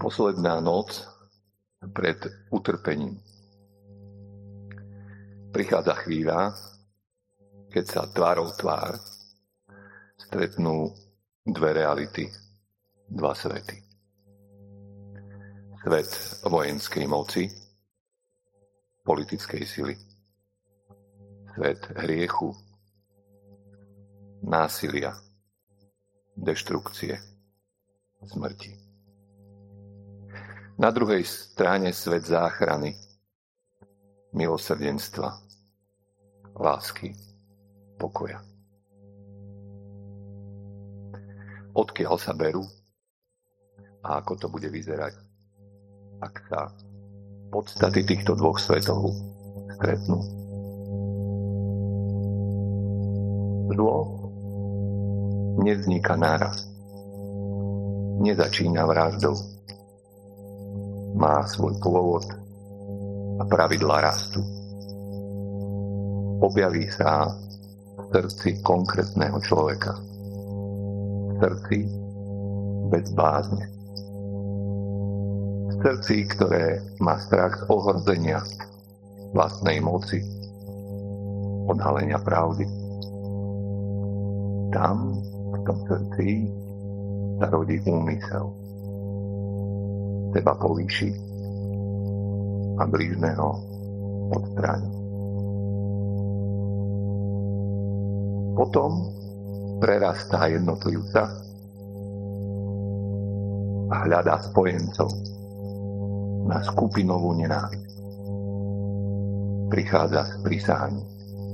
Posledná noc pred utrpením. Prichádza chvíľa, keď sa tvárou tvár stretnú dve reality, dva svety. Svet vojenskej moci, politickej sily. Svet hriechu, násilia, deštrukcie, smrti. Na druhej strane svet záchrany, milosrdenstva, lásky, pokoja. Odkiaľ sa berú a ako to bude vyzerať, ak sa podstaty týchto dvoch svetov stretnú. Zlo nevzniká náraz. Nezačína vraždou. Má svoj pôvod a pravidlá rastu. Objaví sa v srdci konkrétneho človeka. V srdci bez bázne. V srdci, ktoré má strach z ohrozenia vlastnej moci, odhalenia pravdy. Tam, v tom srdci, sa rodí úmysel. Seba povýši a blížneho odstráni. Potom prerastá jednotlivca a hľadá spojencov na skupinovú nenávisť. Prichádza s prisáhaním.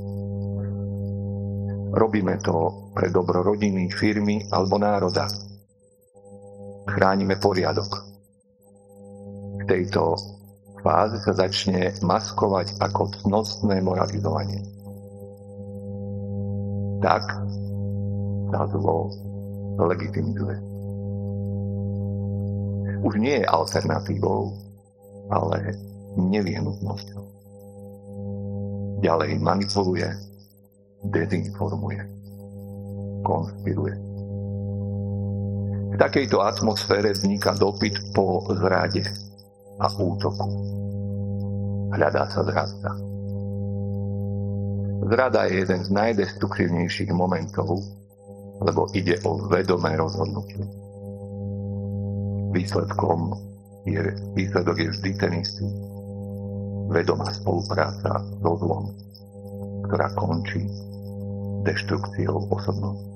Robíme to pre dobro rodiny, firmy alebo národa. Chránime poriadok. V tejto fáze sa začne maskovať ako cnostné moralizovanie. Tak sa zlo legitimizuje. Už nie je alternatívou, ale nevyhnutnosťou. Ďalej manipuluje, dezinformuje, konšpiruje. V takejto atmosfére vzniká dopyt po zrade a útoku. Hľadá sa zradca. Zrada je jeden z najdestruktívnejších momentov, lebo ide o vedomé rozhodnutie. Výsledok je vždy ten istý. Vedomá spolupráca so zlom, ktorá končí deštrukciou osobnosti.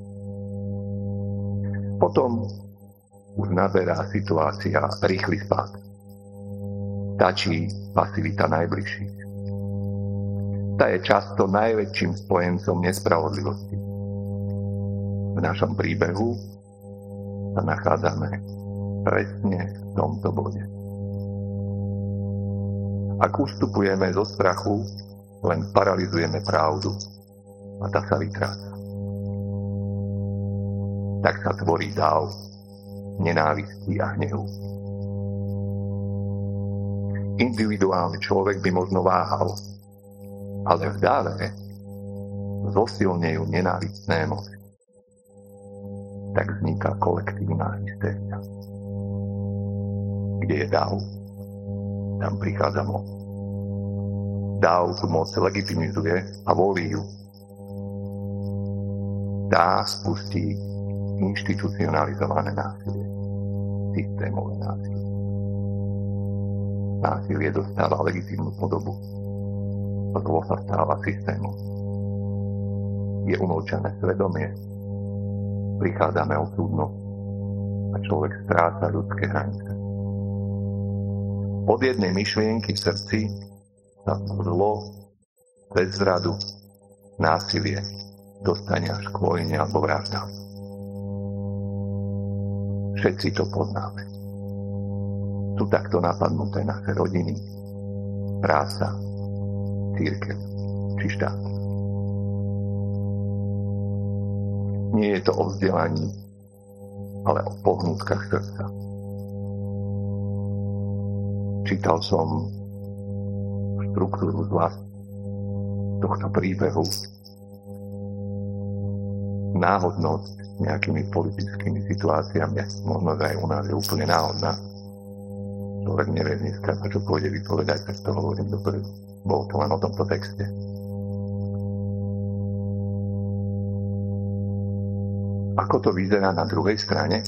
Potom už naberá situácia rýchly spád. Stačí pasivita najbližších. Tá je často najväčším spojencom nespravodlivosti. V našom príbehu sa nachádzame presne v tomto bode. Ak ustupujeme zo strachu, len paralizujeme pravdu a tá sa vytráca. Tak sa tvorí dáv nenávisti a hnevu. Individuálny človek by možno váhal, ale v dáve zosilnejú nenávistné emocie. Tak vzniká kolektívna hystéria. Kde je dáv, tam prichádza moc. Dáv tú moc legitimizuje a volí ju. Tá spustí inštitucionalizované násilie, systémové násilie. Násilie dostáva legitímnu podobu. Zlo sa stáva systémom. Je umlčané svedomie. Prichádzame o súdnosť a človek stráca ľudské hranice. Od jednej myšlienky v srdci sa zlo, bezradu, násilie dostane až k vojne alebo vraždám. Všetci to poznáme. Sú takto napadnuté naše rodiny, práca, cirkev či štát. Nie je to o vzdelaní, ale o pohnutkách srdca. Čítal som štruktúru tohto príbehu, náhodnosť s nejakými politickými situáciami, možno aj u nás je úplne náhodná, Človek nevie dneska, čo pôjde vypovedať, tak to hovorím dopredu. Bolo to len o tomto texte. Ako to vyzerá na druhej strane?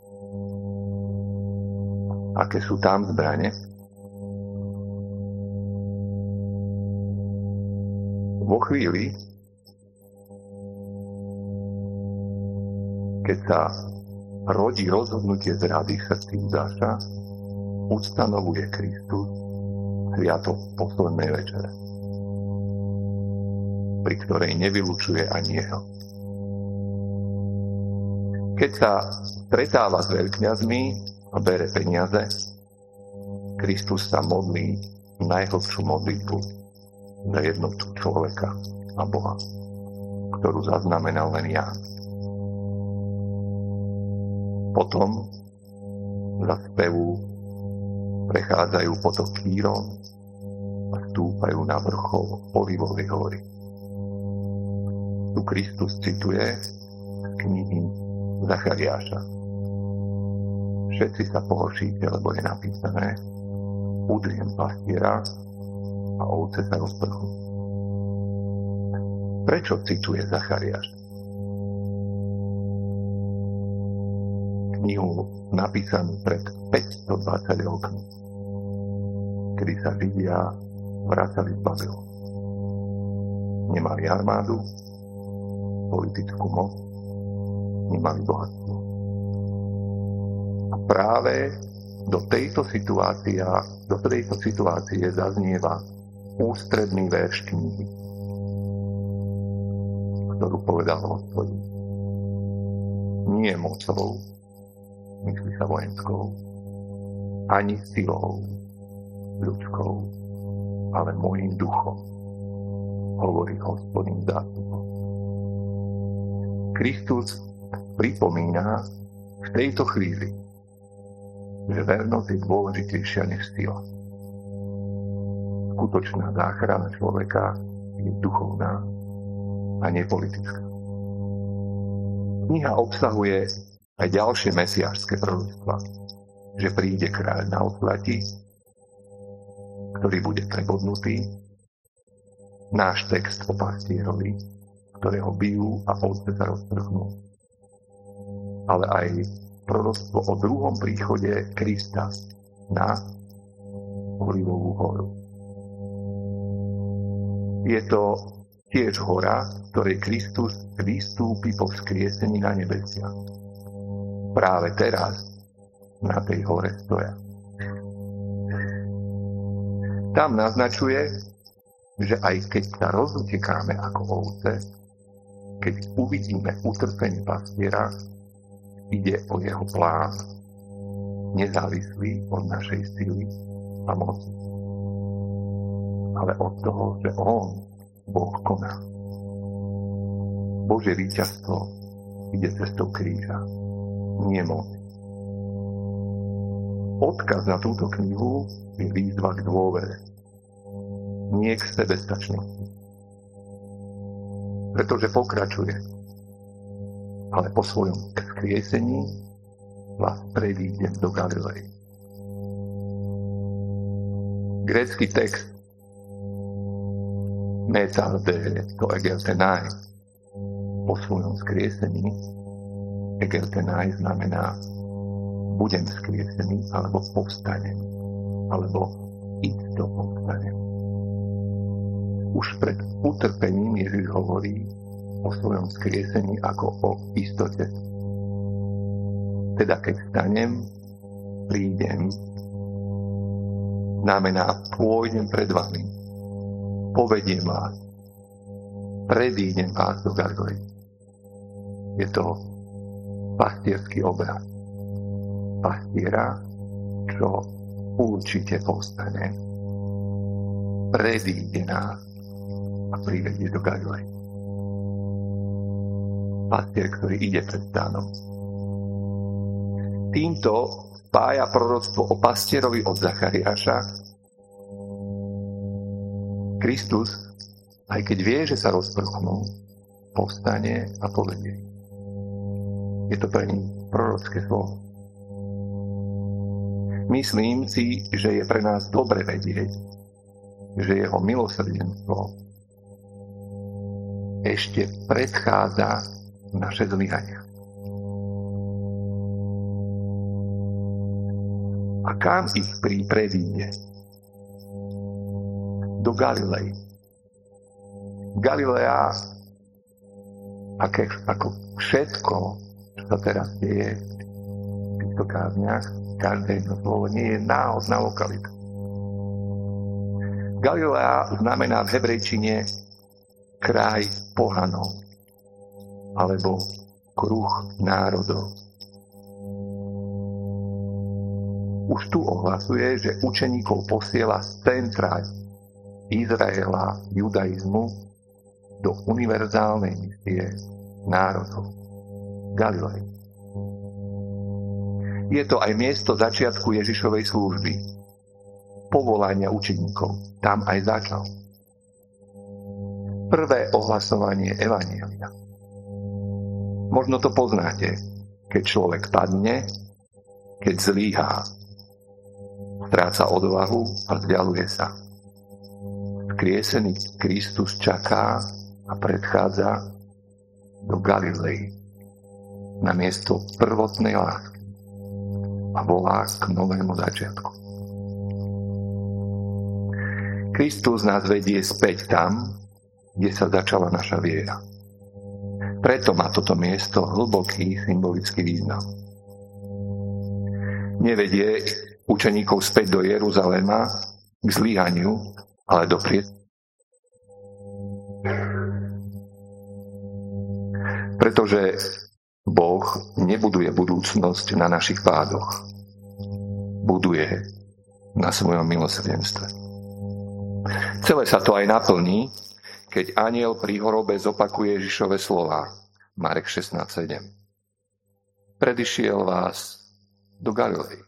Aké sú tam zbrane? Vo chvíli, keď sa rodí rozhodnutie zrady v srdci Judáša, ustanovuje Kristus sviatok poslednej večere, pri ktorej nevylučuje ani jeho. Keď sa stretáva s veľkňazmi a bere peniaze, Kristus sa modlí najhlbšiu modlitbu za jednotu človeka a Boha, ktorú zaznamenal len Ján. Potom za spevu prechádzajú potok Kýron a stúpajú na vrchol Olivovej hory. Tu Kristus cituje z knihy Zachariáša. Všetci sa pohoršíte, lebo je napísané: udriem pastiera a ovce sa rozprchú. Prečo cituje Zachariáš? Knihu napísanú pred 520 rokmi, kedy sa Židia vracali z Babylonu. Nemali armádu, politickú moc, nemali bohatstvo. A práve do tejto situácie zaznieva ústredný verš knihy, ktorú povedal Hospodin. Nie mocou, myslí sa vojenskou, ani silou ľudskou, ale mojím duchom, hovorí Hospodin zástupov. Kristus pripomína v tejto chvíli, že vernosť je dôležitejšia než sila. Skutočná záchrana človeka je duchovná a nepolitická. Kniha obsahuje aj ďalšie mesiášske proroctvá, že príde kráľ na oslati, ktorý bude prebodnutý, náš text o pastierovi, ktorého bijú a ovce sa rozprchnú, ale aj proroctvo o druhom príchode Krista na Olivovú horu. Je to tiež hora, ktorej Kristus vystúpi po vzkriesení na nebesiach. Práve teraz na tej hore stoja. Tam naznačuje, že aj keď sa rozutekáme ako ovce, keď uvidíme utrpenie pastiera, ide o jeho plán, nezávislý od našej sily a moci, ale od toho, že on, Boh, koná. Božie víťazstvo ide cestou kríža, nie moc. Odkaz na túto knihu je výzva k dôvere, nie k sebestačnosti. Pretože pokračuje, ale po svojom vzkriesení vás prevídem do Galilei. Grécky text metarde to egeltenai po svojom vzkriesení. Egeltenai znamená budem vzkriesený, alebo povstanem, alebo isto povstanem. Už pred utrpením Ježiš hovorí o svojom vzkriesení ako o istote. Teda keď stanem, prídem, znamená pôjdem pred vami, povediem vás, predídem vás do Galilei. Je to pastierský obraz. Pastiera, čo určite povstane, predíde nás a privedie do Galilei. Pastier, ktorý ide pred stánom. Týmto spája proroctvo o pastierovi od Zachariáša. Kristus, aj keď vie, že sa rozprchnú, povstane a povedie. Je to pre ním prorocké slovo. Myslím si, že je pre nás dobre vedieť, že jeho milosrdenstvo ešte predchádza naše zlyhania. A kam ich predíde? Do Galilei. Galilea, ako všetko, čo sa teraz deje v týchto kázniach, každé jedno slovo nie je náhodná lokalita. Galilea znamená v hebrejčine kraj pohanov alebo kruh národov. Už tu ohlasuje, že učeníkov posiela z centra Izraela, judaizmu do univerzálnej misie národov. Galilei. Je to aj miesto začiatku Ježišovej služby, povolania učeníkov. Tam aj začal. Prvé ohlasovanie evanjelia. Možno to poznáte, keď človek padne, keď zlyhá, stráca odvahu a vzdialuje sa. Vzkriesený Kristus čaká a predchádza do Galilei na miesto prvotnej lásky a volá k novému začiatku. Kristus nás vedie späť tam, kde sa začala naša viera. Preto má toto miesto hlboký symbolický význam. Nevedie učeníkov späť do Jeruzalema k zlyhaniu, ale do Pretože Boh nebuduje budúcnosť na našich pádoch. Buduje na svojom milosrdenstve. Celé sa to aj naplní, keď anjel pri hrobe zopakuje Ježišove slová. Marek 16:7. Predišiel vás do Galilei.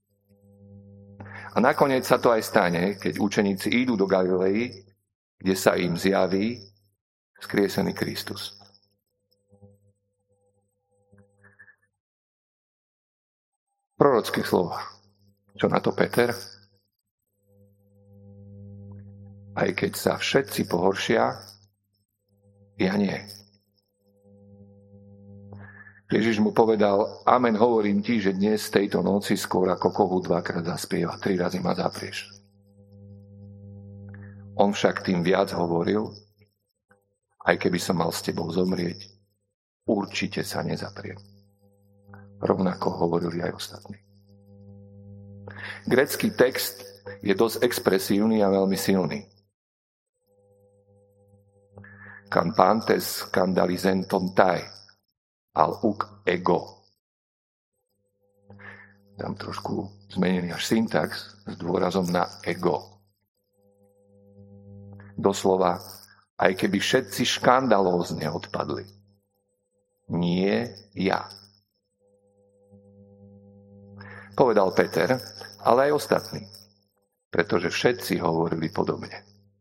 A nakoniec sa to aj stane, keď učeníci idú do Galilei, kde sa im zjaví vzkriesený Kristus. Prorocké slova. Čo na to Peter? Aj keď sa všetci pohoršia, ja nie. Ježiš mu povedal, amen, hovorím ti, že dnes tejto noci skôr ako kohu dvakrát zaspieva, 3 razy ma zaprieš. On však tým viac hovoril, aj keby som mal s tebou zomrieť, určite sa nezapriem. Rovnako hovorili aj ostatní. Grécky text je dosť expresívny a veľmi silný. Kampantes skandalizenton tai, al uk ego. Tam trošku zmenený až syntax s dôrazom na ego. Doslova, aj keby všetci škandalózne odpadli. Nie ja. Povedal Peter, ale aj ostatní, pretože všetci hovorili podobne.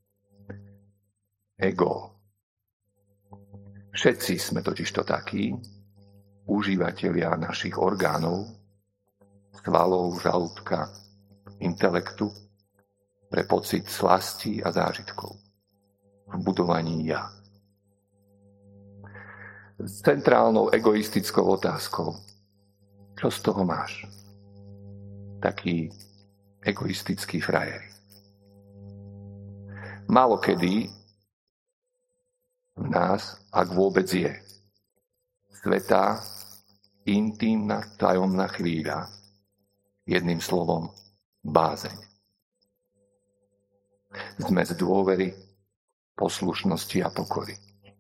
Ego. Všetci sme totižto takí, užívatelia našich orgánov, svalov, žalúdka, intelektu, pre pocit slasti a zážitkov v budovaní ja. S centrálnou egoistickou otázkou, čo z toho máš? Takí egoistickí frajeri. Málokedy v nás, ak vôbec je, svätá, intímna, tajomná chvíľa, jedným slovom bázeň. Zmes dôvery, poslušnosti a pokory.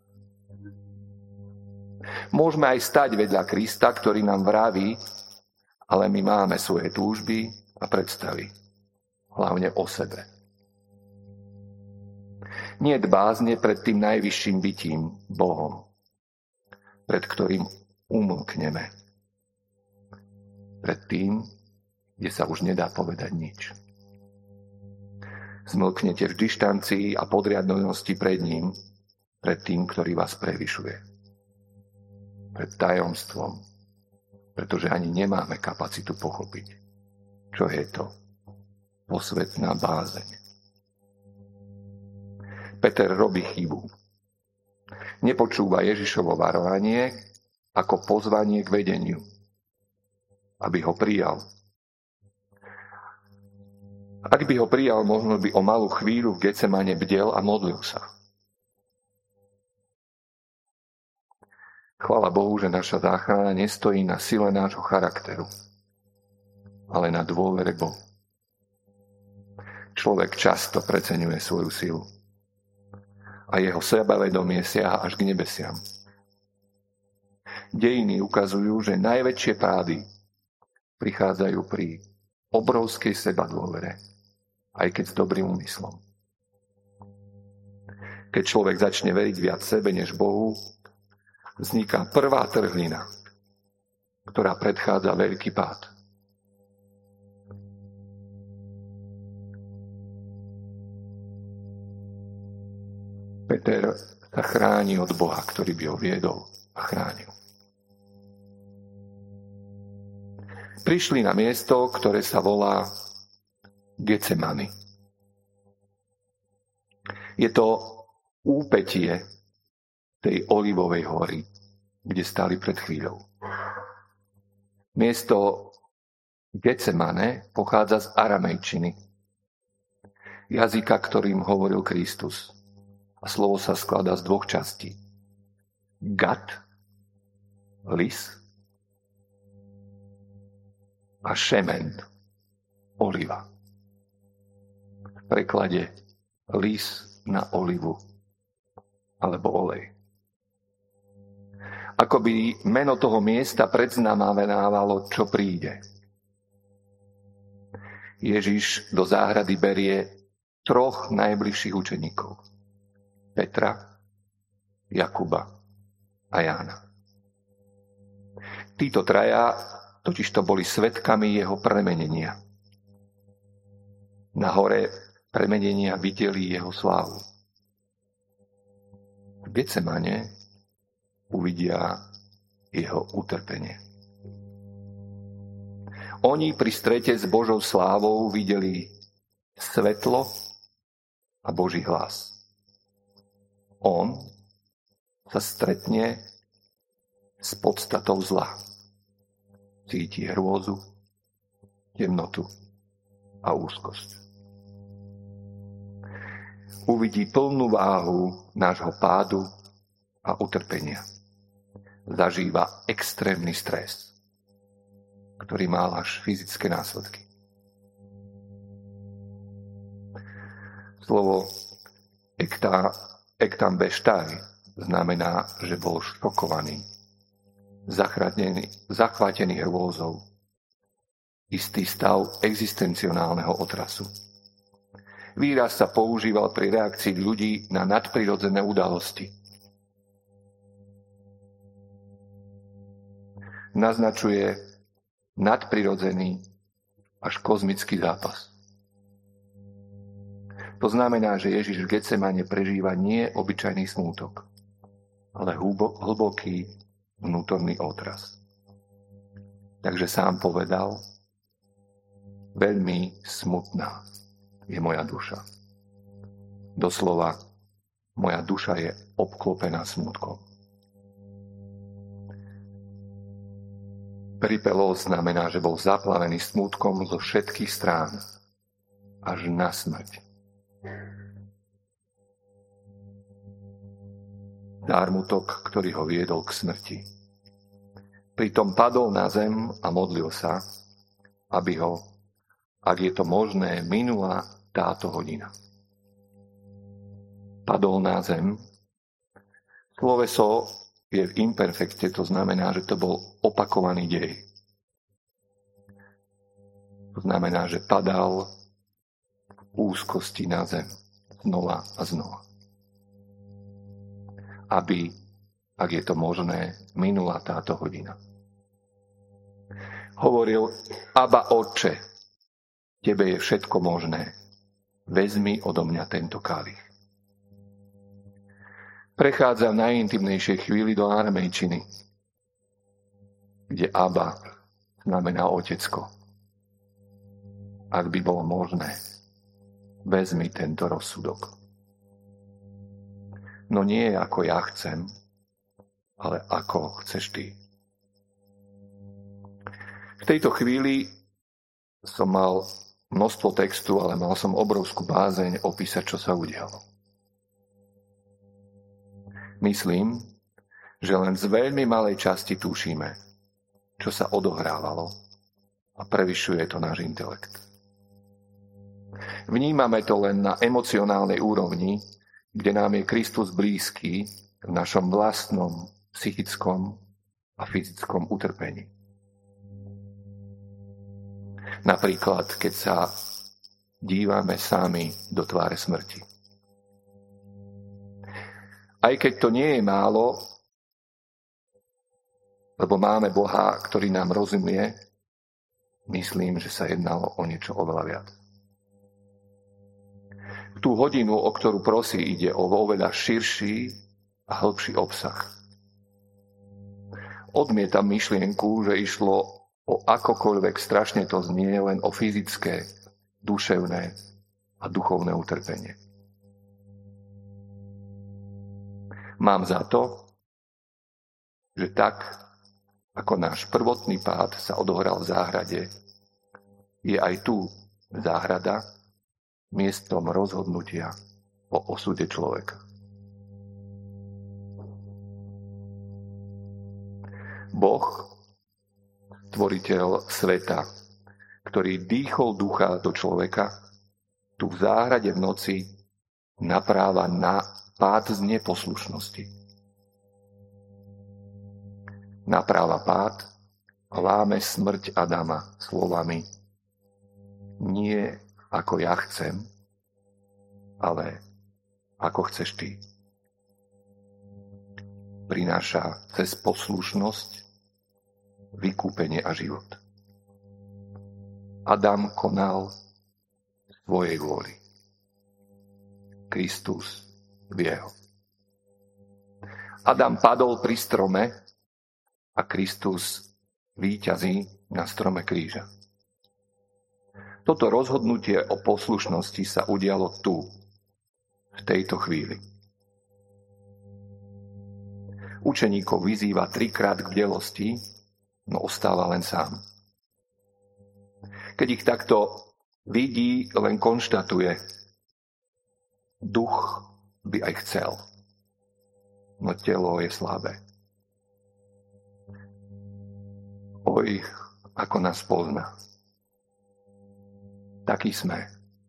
Môžeme aj stať vedľa Krista, ktorý nám vraví, ale my máme svoje túžby a predstavy, hlavne o sebe. Nie bázne pred tým najvyšším bytím, Bohom, pred ktorým umlkneme. Pred tým, kde sa už nedá povedať nič. Zmlknete v dištancii a podriadnosti pred ním, pred tým, ktorý vás prevyšuje. Pred tajomstvom, pretože ani nemáme kapacitu pochopiť. čo je to posvätná bázeň. Peter robí chybu. Nepočúva Ježišovo varovanie ako pozvanie k vedeniu, aby ho prijal. Ak by ho prijal, možno by o malú chvíľu v Getsemane bdel a modlil sa. Chvála Bohu, že naša záchrana nestojí na sile nášho charakteru, ale na dôvere Bohu. Človek často preceňuje svoju silu a jeho sebavedomie siaha až k nebesiam. Dejiny ukazujú, že najväčšie pády prichádzajú pri obrovskej sebadôvere, aj keď s dobrým úmyslom. Keď človek začne veriť viac sebe než Bohu, vzniká prvá trhlina, ktorá predchádza veľký pád. Peter sa chráni od Boha, ktorý by ho viedol a chránil. Prišli na miesto, ktoré sa volá Getsemani. Je to úpätie tej Olivovej hory, kde stáli pred chvíľou. Miesto Getsemane pochádza z aramejčiny, jazyka, ktorým hovoril Kristus. A slovo sa skladá z dvoch častí. Gat, lis, a šemen, oliva. V preklade lis na olivu alebo olej. Akoby meno toho miesta predznamenávalo, čo príde. Ježiš do záhrady berie 3 najbližších učeníkov. Petra, Jakuba a Jána. Títo traja totižto boli svedkami jeho premenenia. Na hore premenenia videli jeho slávu. V Getsemane uvidia jeho utrpenie. Oni pri strete s Božou slávou videli svetlo a Boží hlas. On sa stretne s podstatou zla. Cíti hrôzu, temnotu a úzkosť. Uvidí plnú váhu nášho pádu a utrpenia. Zažíva extrémny stres, ktorý má až fyzické následky. Slovo ektam beštári znamená, že bol šokovaný, zachvátený hrôzou, istý stav existencionálneho otrasu. Výraz sa používal pri reakcii ľudí na nadprirodzené udalosti. Naznačuje nadprirodzený až kozmický zápas. To znamená, že Ježiš v Getsemane prežíva nie obyčajný smútok, ale hlboký vnútorný otras. Takže sám povedal, veľmi smutná je moja duša. Doslova, moja duša je obklopená smútkom. Pripelos znamená, že bol zaplavený smútkom zo všetkých strán, až na smrť. Zármutok, ktorý ho viedol k smrti. Pritom padol na zem a modlil sa, aby ho, ak je to možné, minula táto hodina. Padol na zem. Sloveso je v imperfekte, to znamená, že to bol opakovaný dej. To znamená, že padal v úzkosti na zem znova a znova. Aby, ak je to možné, minula táto hodina. Hovoril, Abba, Otče, tebe je všetko možné. Vezmi odo mňa tento kalich. Prechádza v najintimnejšej chvíli do aramejčiny, kde Abba znamená otecko. ak by bolo možné, vezmi tento rozsudok. No nie ako ja chcem, ale ako chceš ty. V tejto chvíli som mal množstvo textu, ale mal som obrovskú bázeň opísať, čo sa udialo. Myslím, že len z veľmi malej časti tušíme, čo sa odohrávalo a prevyšuje to náš intelekt. Vnímame to len na emocionálnej úrovni, kde nám je Kristus blízky v našom vlastnom psychickom a fyzickom utrpení. Napríklad, keď sa dívame sami do tváre smrti. Aj keď to nie je málo, lebo máme Boha, ktorý nám rozumie, myslím, že sa jednalo o niečo oveľa viac. V tú hodinu, o ktorú prosí, ide o oveľa širší a hĺbší obsah. Odmietam myšlienku, že išlo o akokoľvek strašne to znie, len o fyzické, duševné a duchovné utrpenie. Mám za to, že tak, ako náš prvotný pád sa odohral v záhrade, je aj tu záhrada miestom rozhodnutia o osude človeka. Boh, stvoriteľ sveta, ktorý dýchol ducha do človeka, tu v záhrade v noci napráva na pád z neposlušnosti. Napráva pád a láme smrť Adama slovami: nie ako ja chcem, ale ako chceš ty. Prináša cez poslušnosť vykúpenie a život. Adam konal svojej vôli. Kristus v jeho. Adam padol pri strome a Kristus víťazí na strome kríža. Toto rozhodnutie o poslušnosti sa udialo tu, v tejto chvíli. Učeníkov vyzýva 3-krát k bdelosti, no ostáva len sám. Keď ich takto vidí, len konštatuje: duch by aj chcel, no telo je slabé. Oj, ako nás pozná. Takí sme.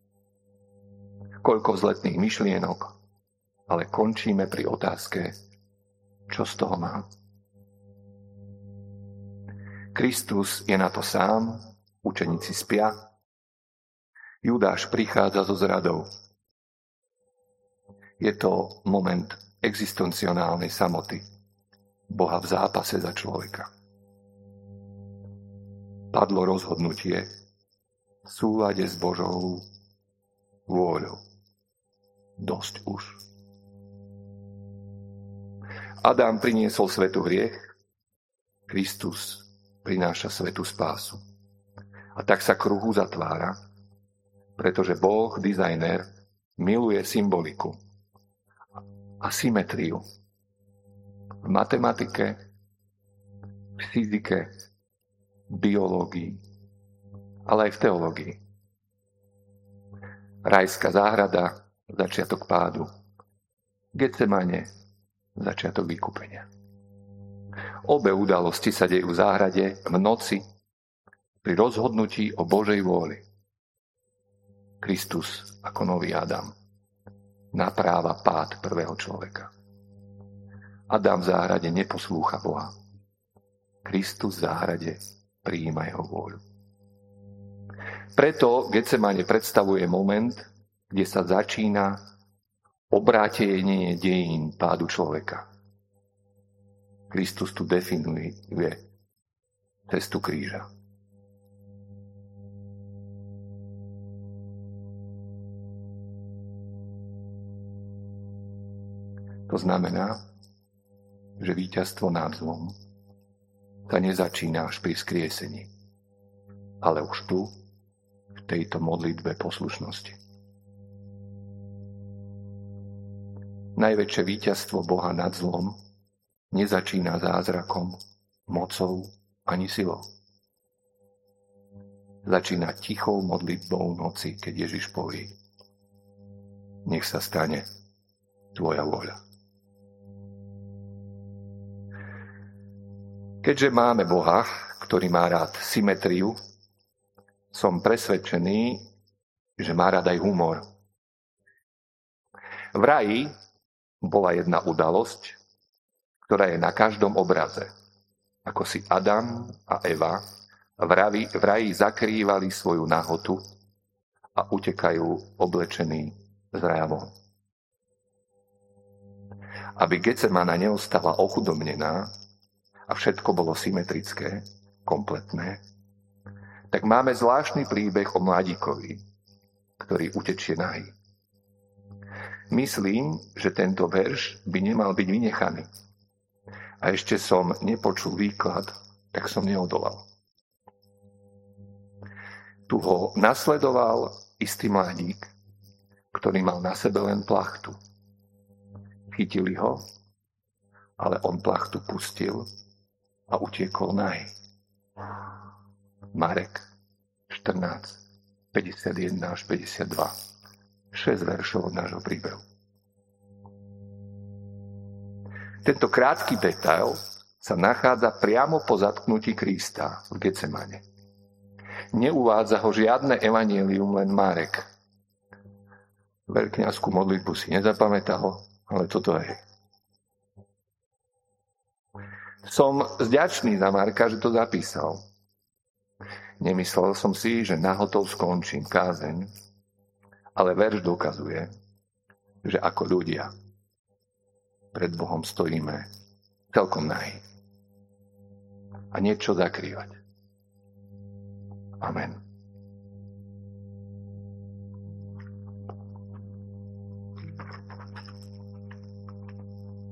Koľko vzletných myšlienok, ale končíme pri otázke, čo z toho mám. Kristus je na to sám, učeníci spia, Judáš prichádza so zradou. Je to moment existencionálnej samoty, Boha v zápase za človeka. Padlo rozhodnutie v súlade s Božou vôľou. Dosť už. Adam priniesol svetu hriech, Kristus prináša svetu spásu. A tak sa kruh uzatvára, pretože Boh, dizajner, miluje symboliku a symetriu v matematike, v fyzike, biológii, ale aj v teológii. Rajská záhrada, začiatok pádu. Getsemane, začiatok vykúpenia. Obe udalosti sa dejú v záhrade v noci pri rozhodnutí o Božej vôli. Kristus ako nový Adam napráva pád prvého človeka. Adam v záhrade neposlúcha Boha. Kristus v záhrade prijíma jeho vôľu. Preto Getsemane predstavuje moment, kde sa začína obrátenie dejín pádu človeka. Kristus tu definuje cestu kríža. To znamená, že víťazstvo nad zlom sa nezačína až pri skriesení, ale už tu, v tejto modlitbe poslušnosti. Najväčšie víťazstvo Boha nad zlom nezačína zázrakom, mocou ani silou. Začína tichou modlitbou noci, keď Ježiš povie: nech sa stane tvoja vôľa. Keďže máme Boha, ktorý má rád symetriu, som presvedčený, že má rád aj humor. V raji bola jedna udalosť, ktorá je na každom obraze. Ako si Adam a Eva v raji zakrývali svoju nahotu a utekajú oblečení z raja von. Aby Getsemana neostala ochudobnená a všetko bolo symetrické, kompletné, tak máme zvláštny príbeh o mladíkovi, ktorý utečie nahý. Myslím, že tento verš by nemal byť vynechaný. A ešte som nepočul výklad, tak som neodolal. Tu ho nasledoval istý mladík, ktorý mal na sebe len plachtu. Chytili ho, ale on plachtu pustil a utiekol nahý. Marek 14, 51 až 52. 6 veršov od nášho príbehu. Tento krátky detail sa nachádza priamo po zatknutí Krista v Getsemane. Neuvádza ho žiadne evanjelium, len Marek. Veľkňazskú modlitbu si nezapamätal, ale toto je. Som vďačný za Marka, že to zapísal. Nemyslel som si, že nahotov skončím kázeň, ale verš dokazuje, že ako ľudia pred Bohom stojíme celkom nahý a niečo zakrývať. Amen.